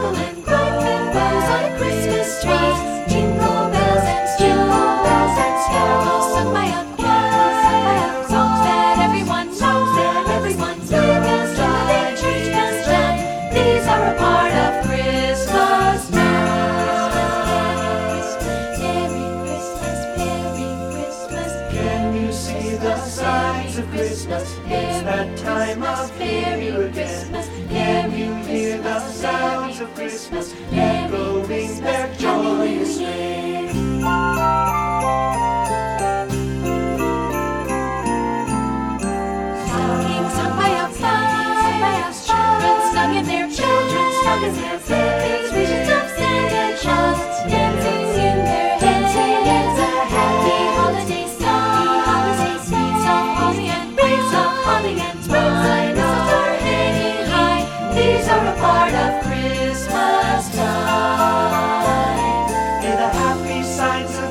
sparkle and glow. Rainbows on Christmas trees, jingle bells and carols sung by a choir, songs that everyone knows, singers to the church bells chime. These are a part of Christmas time. Merry Christmas, Merry Christmas. Can you see the signs of Christmas? It's that time of year again. Can you hear the sounds of Christmas echoing their joyous strain? Stockings sung by a flower, children snug in their beds, visions of Santa Claus dancing in their heads. It's a happy holiday song, sweets of holly and spring are hanging high. These are a part of Christmas time. Hear the happy signs of